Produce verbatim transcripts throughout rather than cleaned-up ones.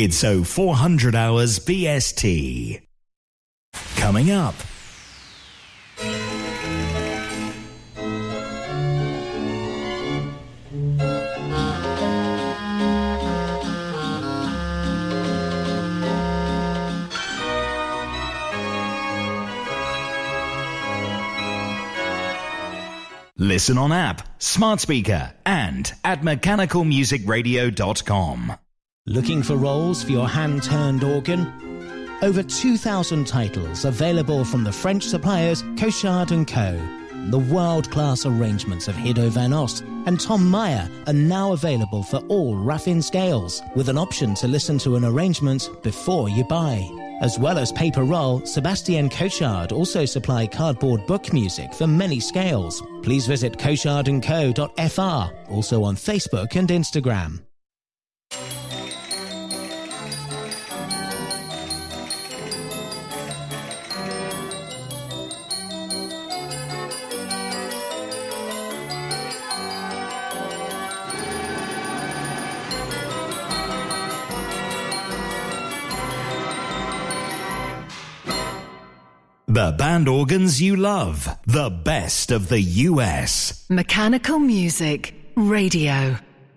It's oh four hundred hours B S T. Coming up. Listen on app, smart speaker, and at mechanical music radio dot com. Looking for rolls for your hand-turned organ? Over two thousand titles available from the French suppliers Cochard and Co. The world-class arrangements of Hiddo van Ost and Tom Meyer are now available for all Raffin scales, with an option to listen to an arrangement before you buy. As well as paper roll, Sebastian Cochard also supply cardboard book music for many scales. Please visit cochard and co dot f r, also on Facebook and Instagram. The band organs you love. The best of the U S. Mechanical Music Radio.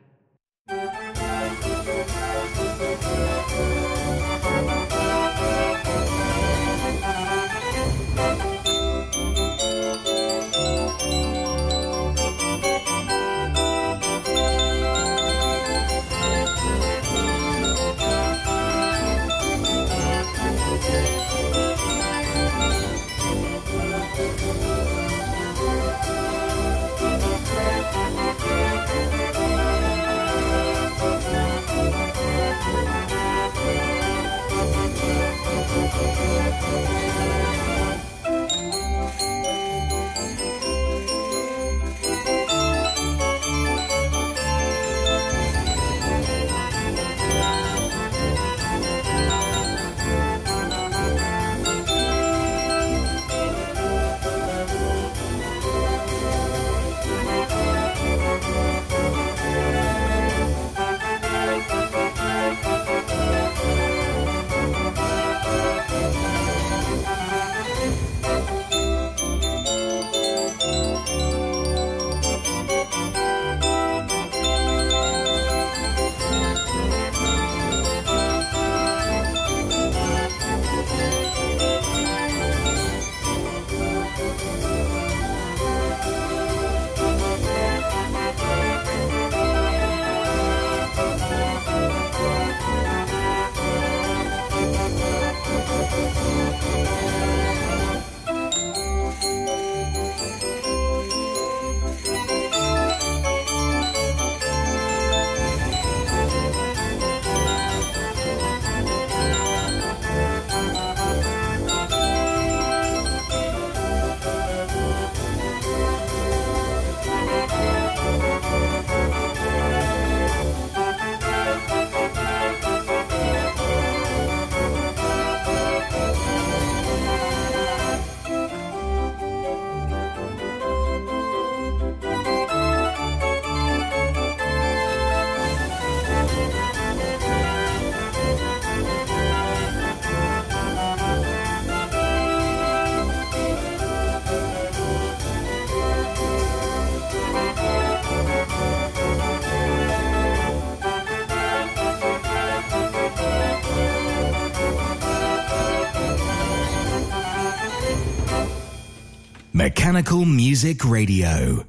Mechanical Music Radio.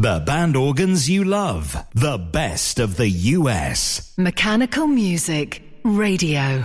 The band organs you love. The best of the U S. Mechanical Music Radio.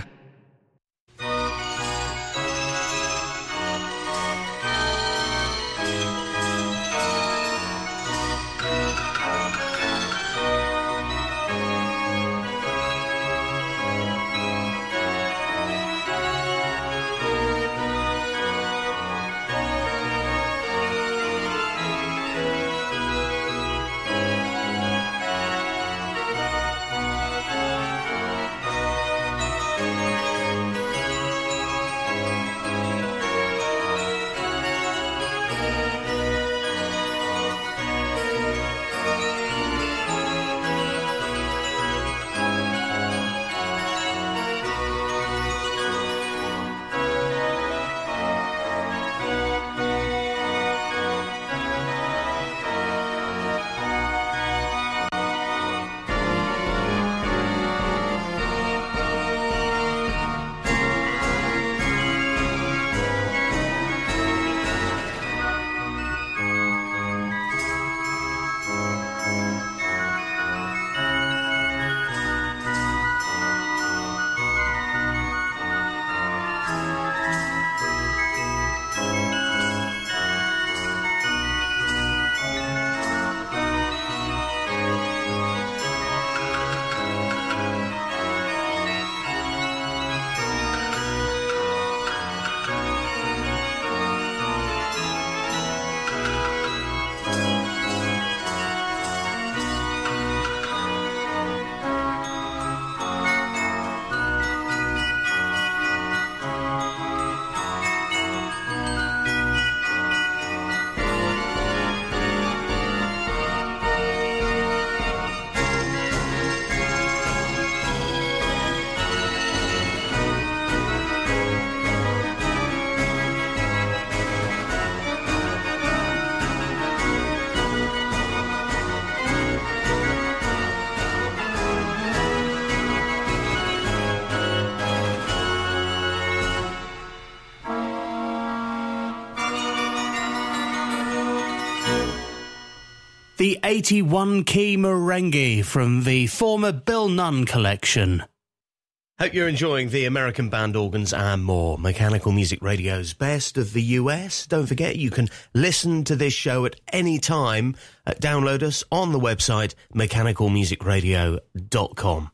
The eighty-one key merengue from the former Bill Nunn collection. Hope you're enjoying the American band organs and more. Mechanical Music Radio's best of the U S. Don't forget, you can listen to this show at any time. Uh, download us on the website mechanical music radio dot com.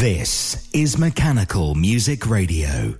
This is Mechanical Music Radio.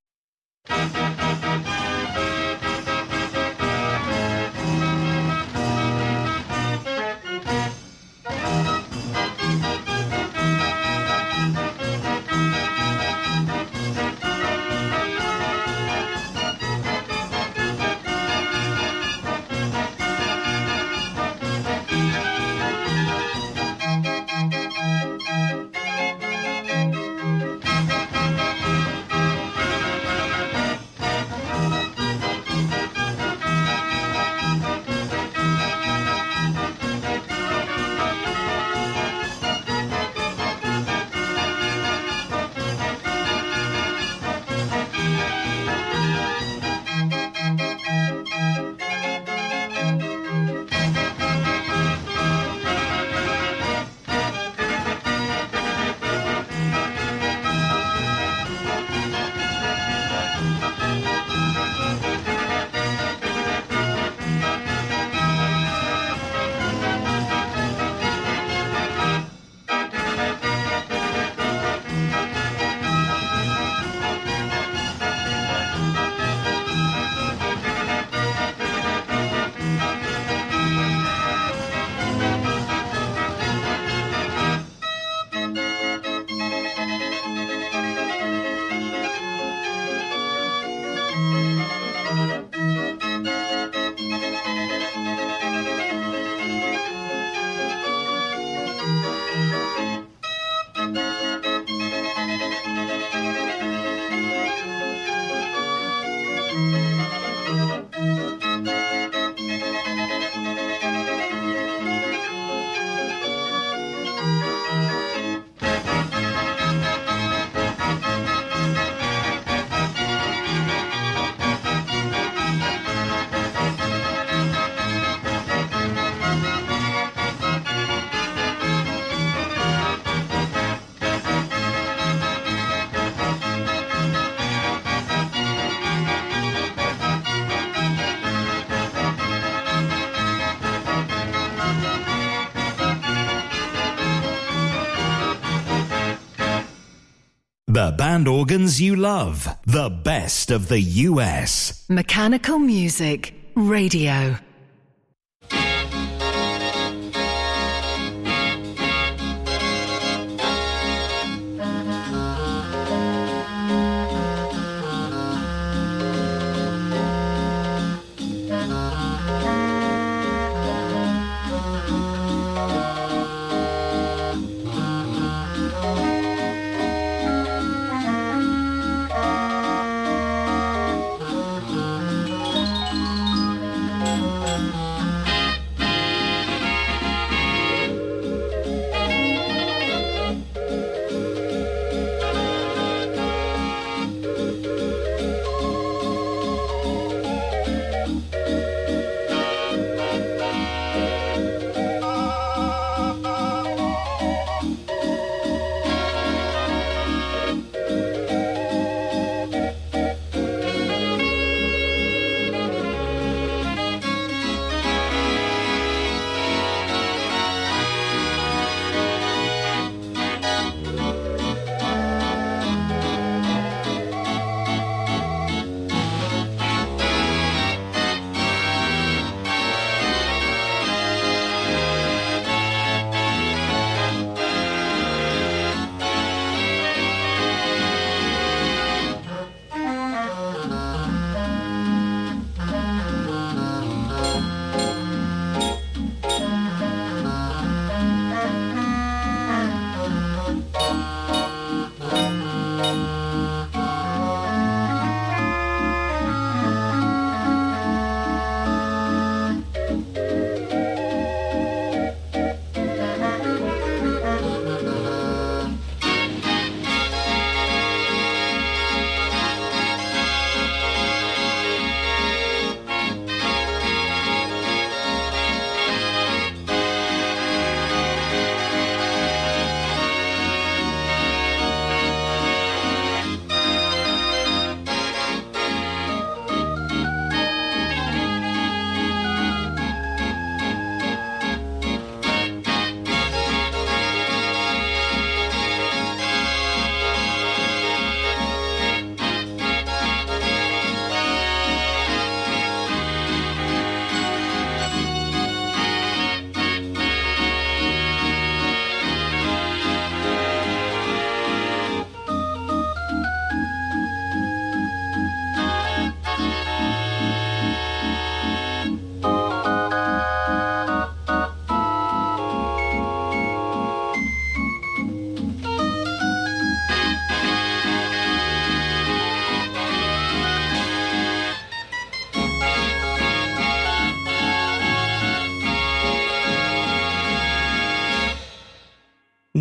The band organs you love. The best of the U S. Mechanical Music Radio. Thank you.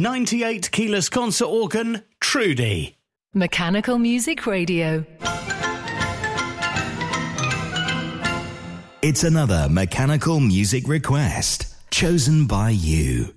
ninety-eight keyless concert organ, Trudy. Mechanical Music Radio. It's another mechanical music request chosen by you.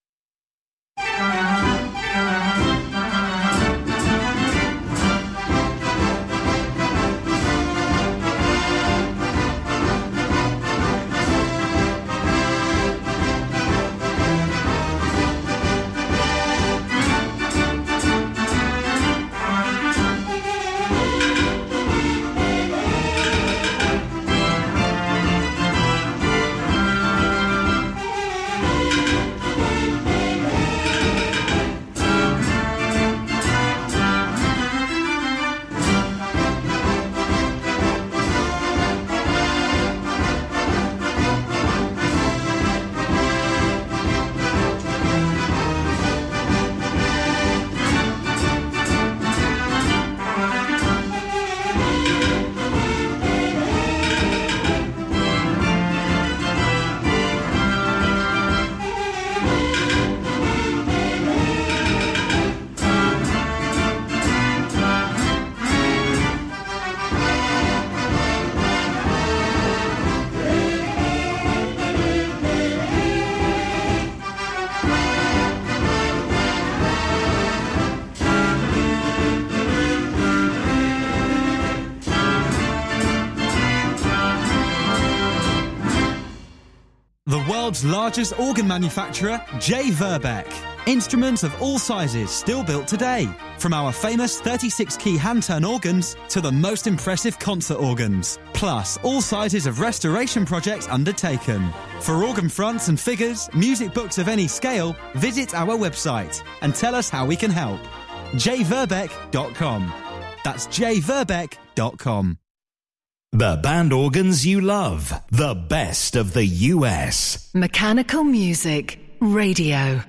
World's largest organ manufacturer, J. Verbeeck. Instruments of all sizes still built today. From our famous thirty-six key hand-turn organs to the most impressive concert organs. Plus, all sizes of restoration projects undertaken. For organ fronts and figures, music books of any scale, visit our website and tell us how we can help. j verbeeck dot com. That's j verbeeck dot com. The band organs you love. The best of the U S. Mechanical Music Radio.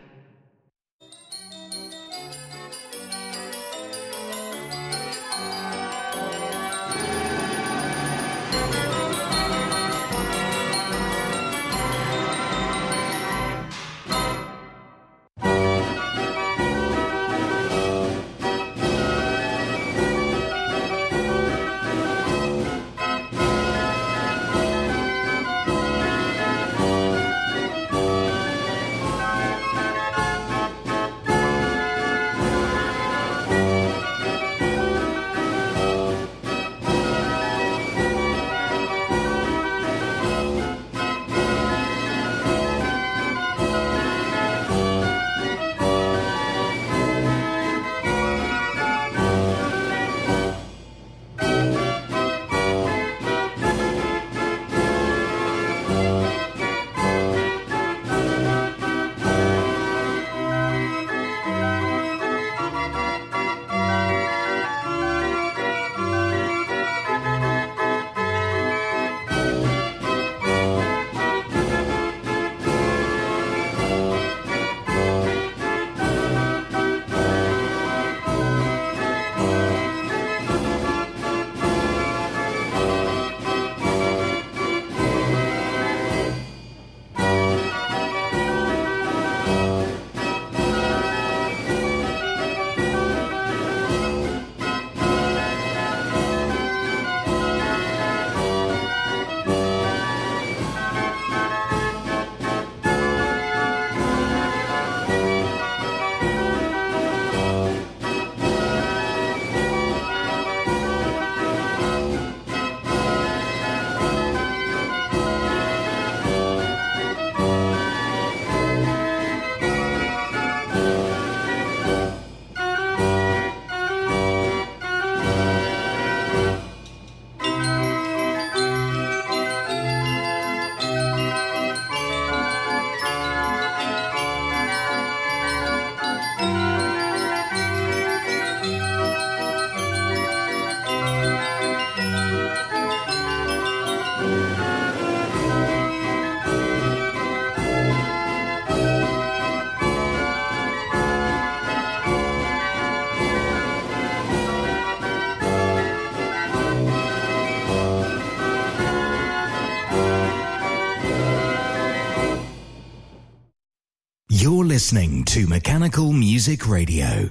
listening to Mechanical Music Radio.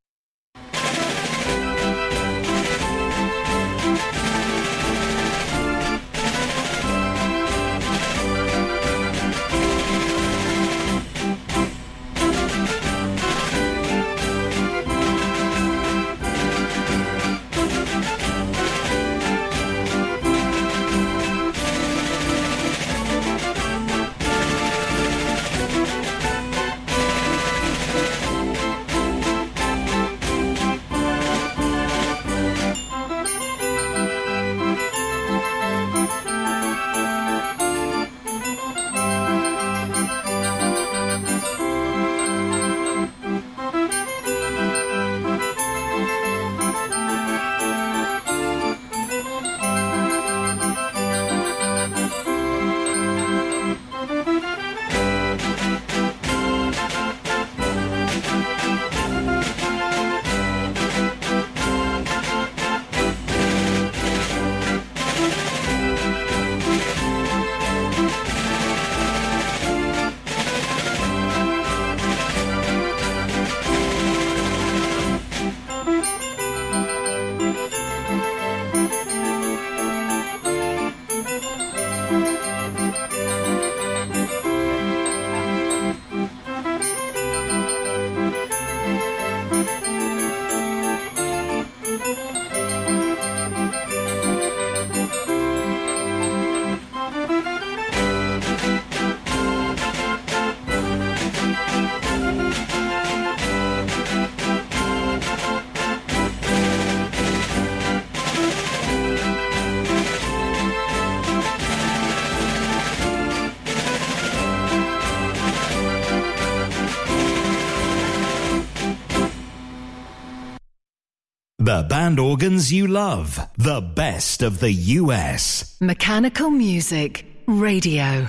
The band organs you love. The best of the U S. Mechanical Music Radio.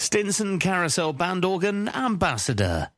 Stinson Carousel Band Organ Ambassador.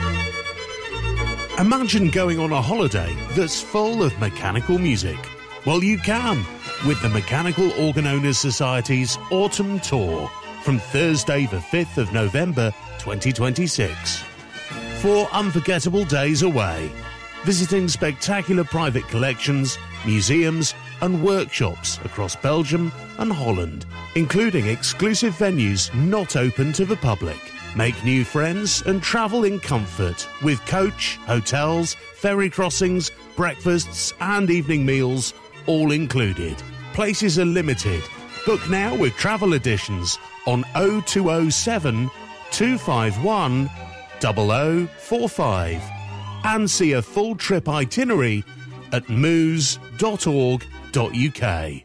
Imagine going on a holiday that's full of mechanical music. Well, you can with the Mechanical Organ Owners Society's Autumn Tour from Thursday the fifth of November twenty twenty-six. Four unforgettable days away, visiting spectacular private collections, museums and workshops across Belgium and Holland, including exclusive venues not open to the public. Make new friends and travel in comfort with coach, hotels, ferry crossings, breakfasts and evening meals all included. Places are limited. Book now with travel editions on oh two oh seven, two five one, oh oh four five and see a full trip itinerary at moose dot org dot U K.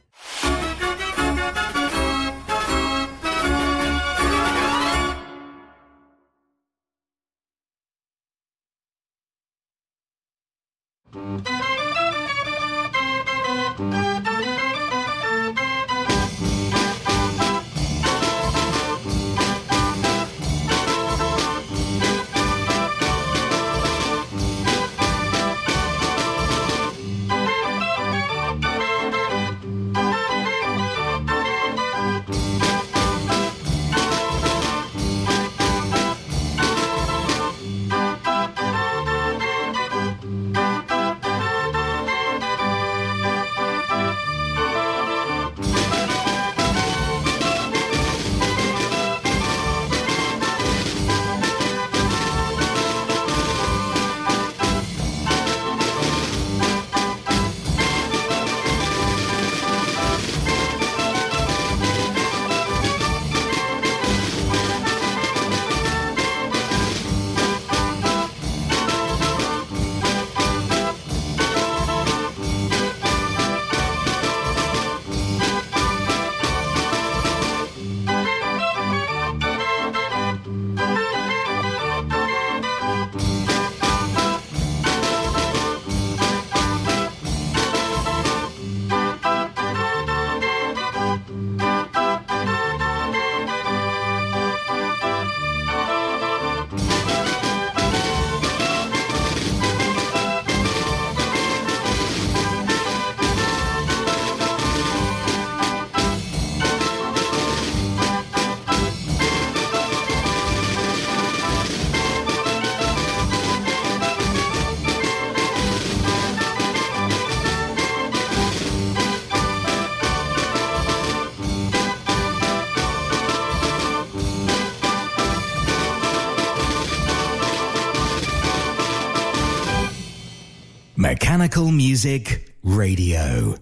Mechanical Music Radio.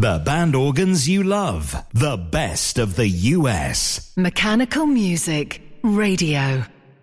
The band organs you love. The best of the U S. Mechanical Music Radio.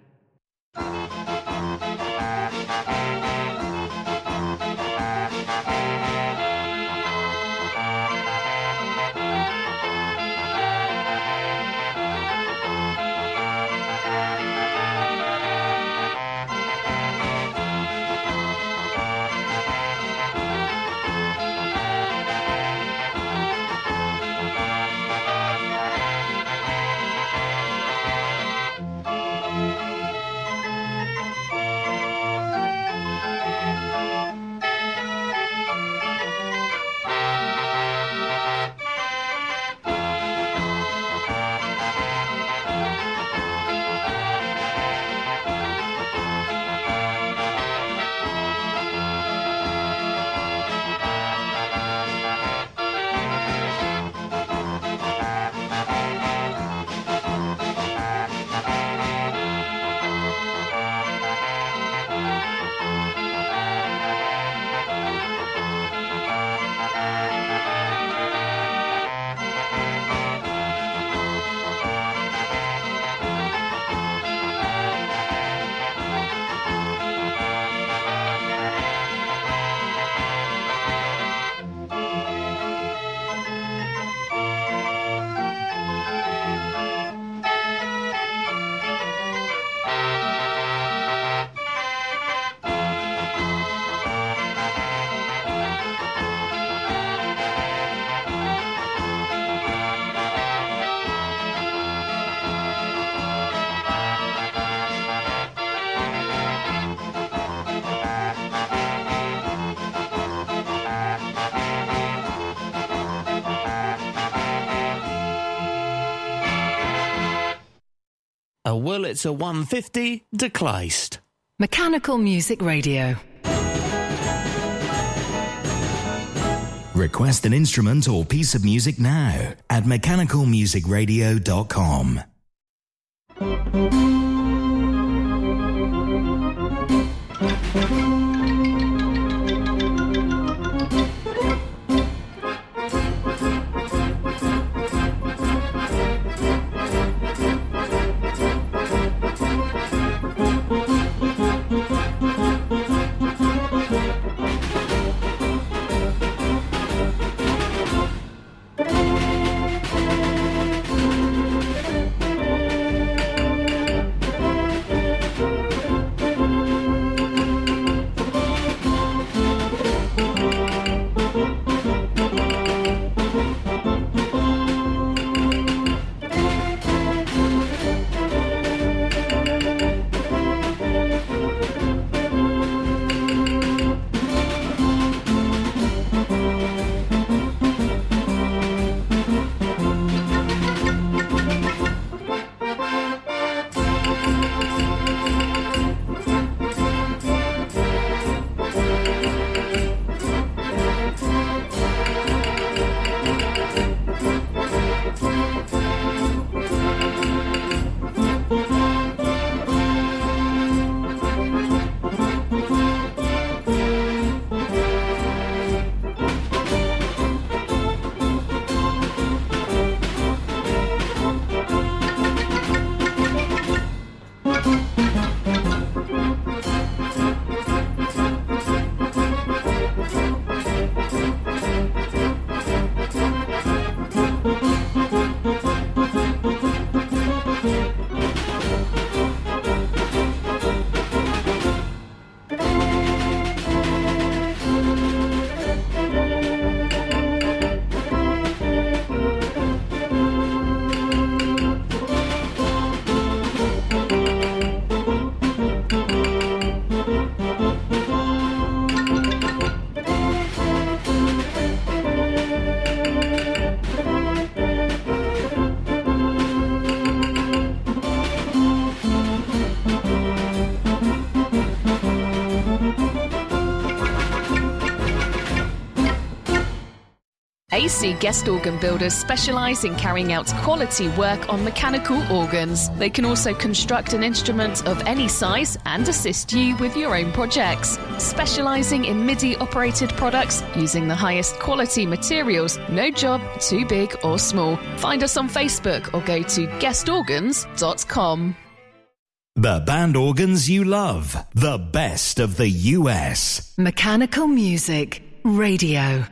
A Wurlitzer one fifty de Kleist. Mechanical Music Radio. Request an instrument or piece of music now at mechanical music radio dot com. A C Guest Organ Builders specialise in carrying out quality work on mechanical organs. They can also construct an instrument of any size and assist you with your own projects. Specialising in MIDI-operated products using the highest quality materials, no job too big or small. Find us on Facebook or go to guest organs dot com. The band organs you love. The best of the U S. Mechanical Music Radio.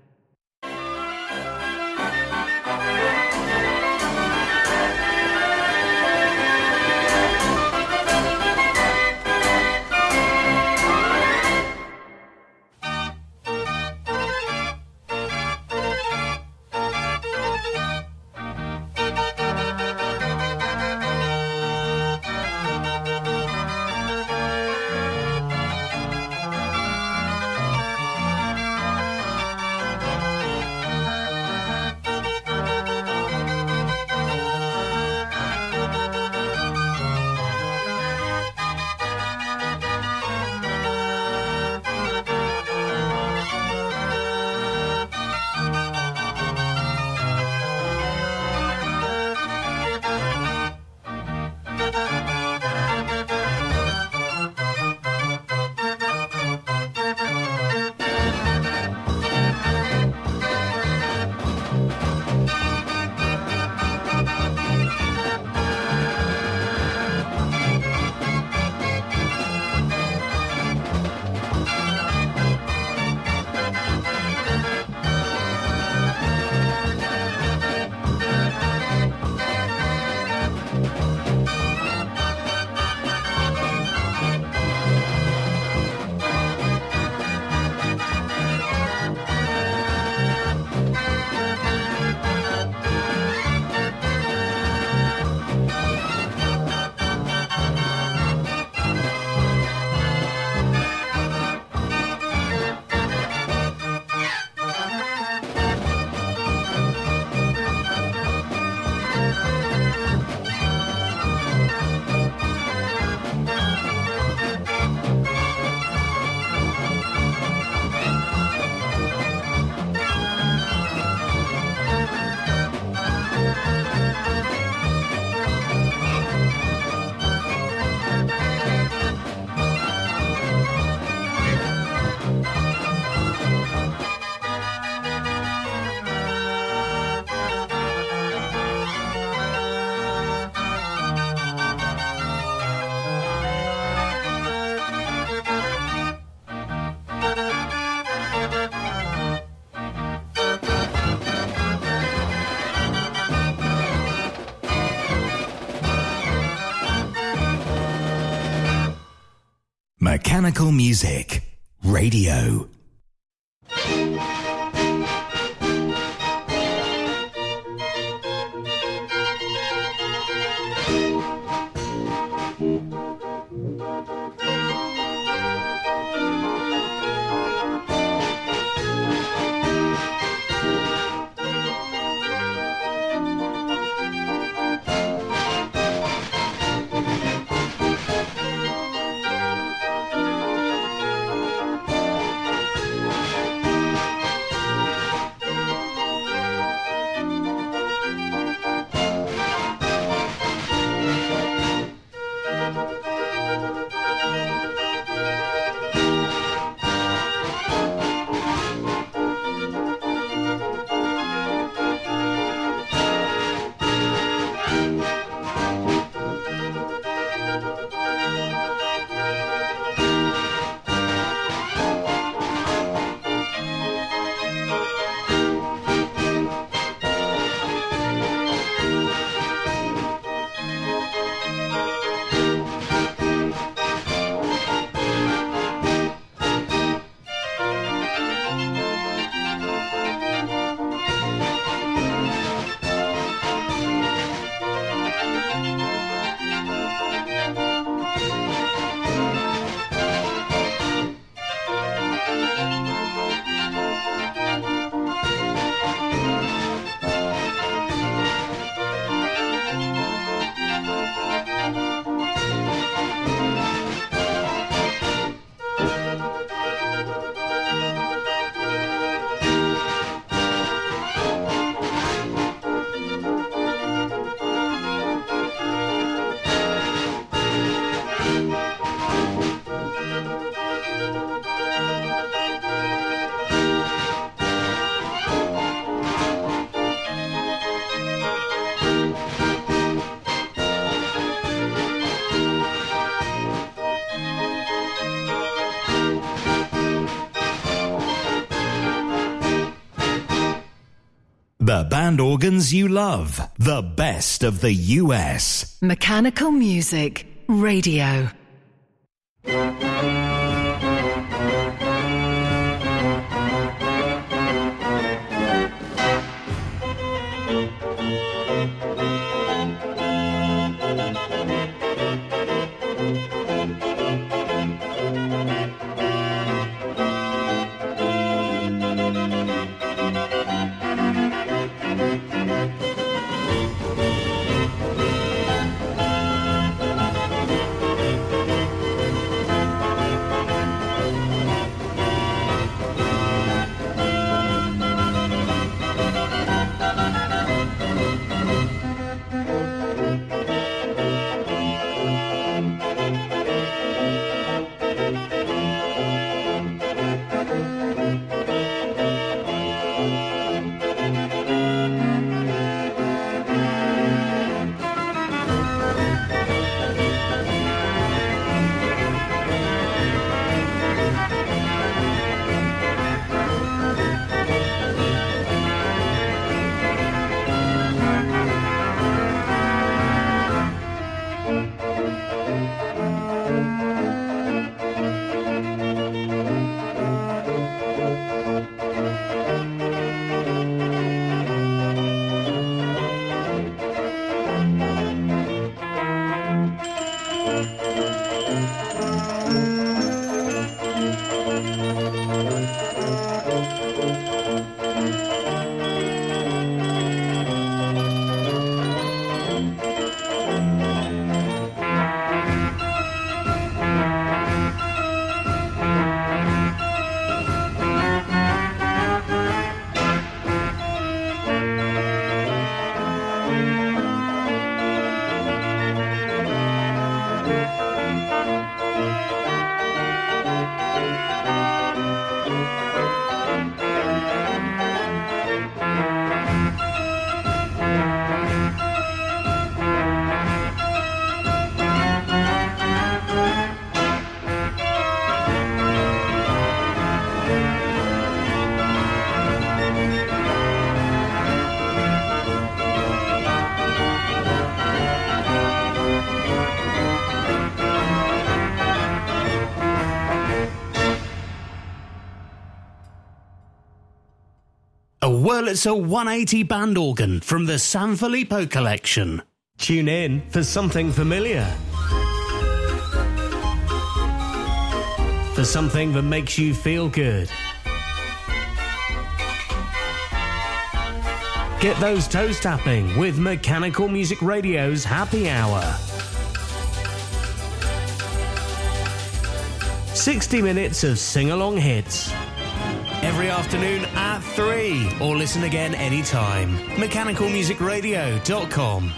Mechanical Music Radio. band organs you love. The best of the U S. Mechanical Music Radio. A Wurlitzer one eighty band organ from the Sanfilippo collection. Tune in for something familiar. For something that makes you feel good. Get those toes tapping with Mechanical Music Radio's Happy Hour. sixty minutes of sing-along hits. Every afternoon at three, or listen again anytime. mechanical music radio dot com.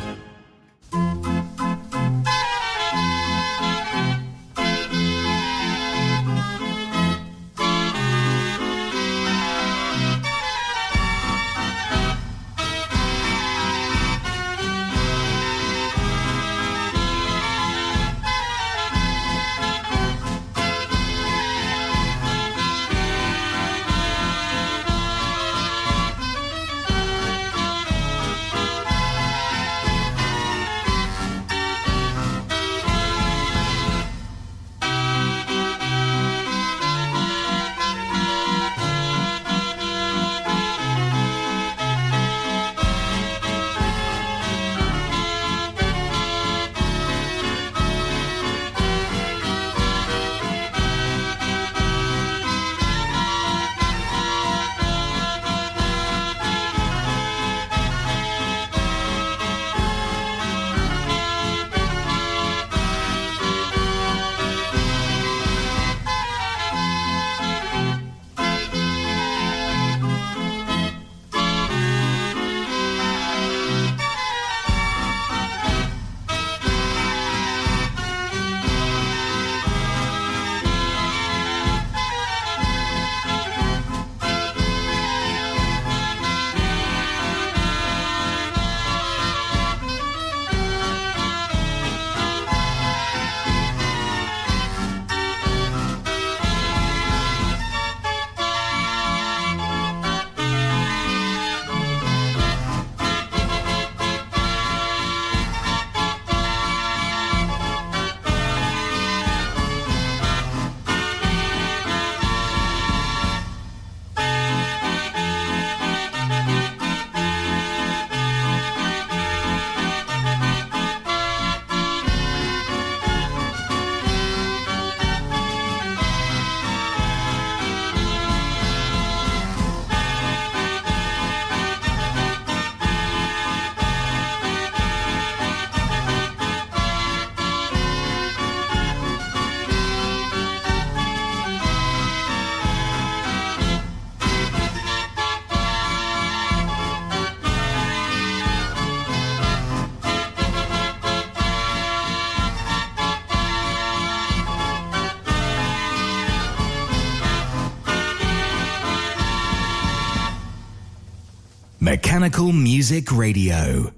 Mechanical Music Radio.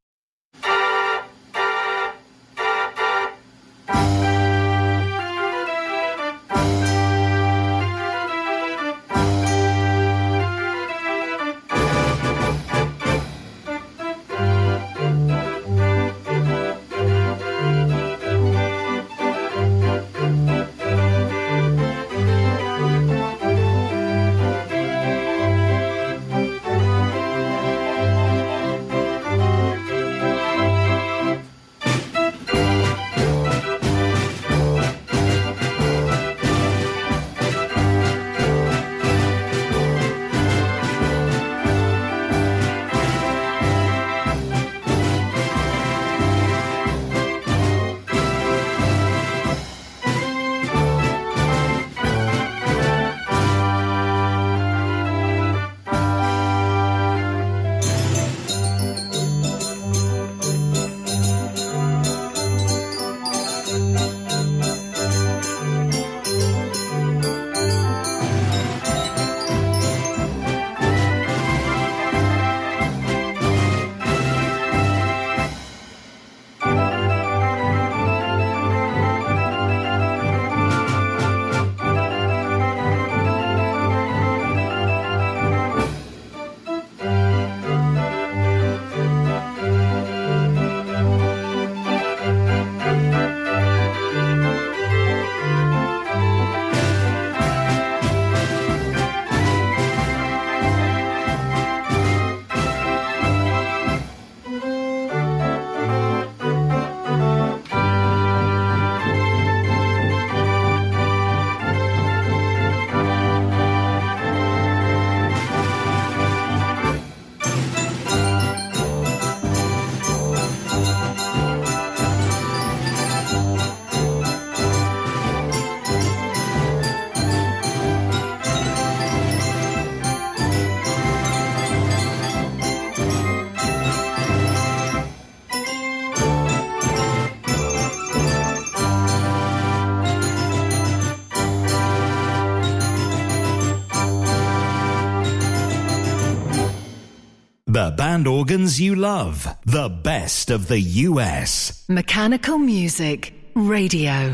The band organs you love. The best of the U S. Mechanical Music Radio.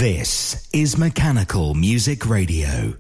This is Mechanical Music Radio.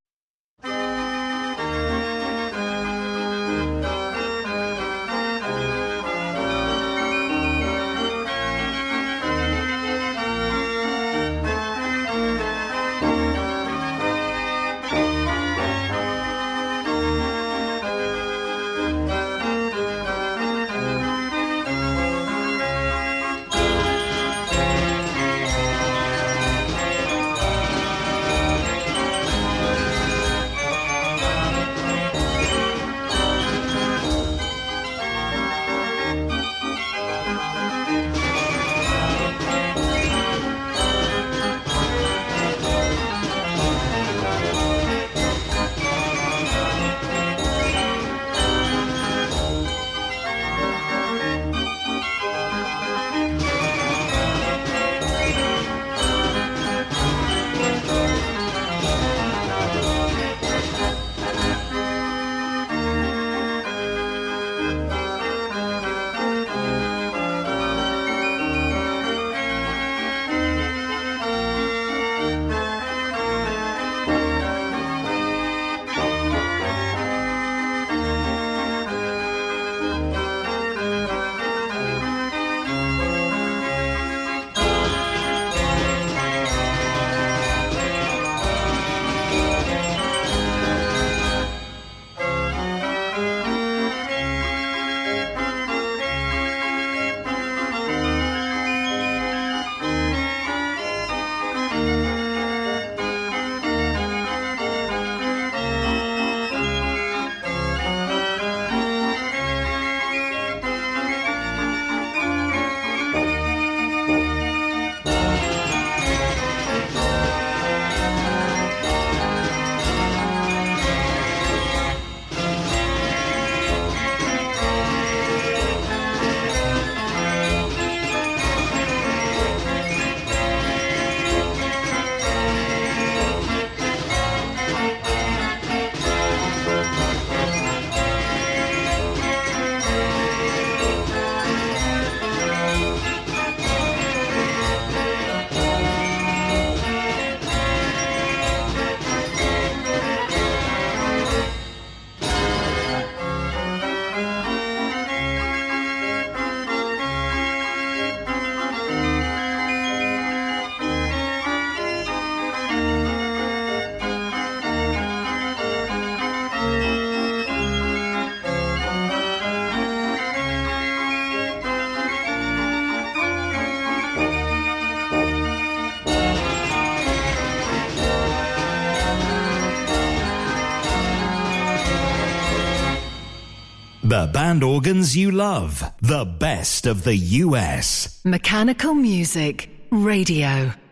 The band organs you love. The best of the U S. Mechanical Music Radio.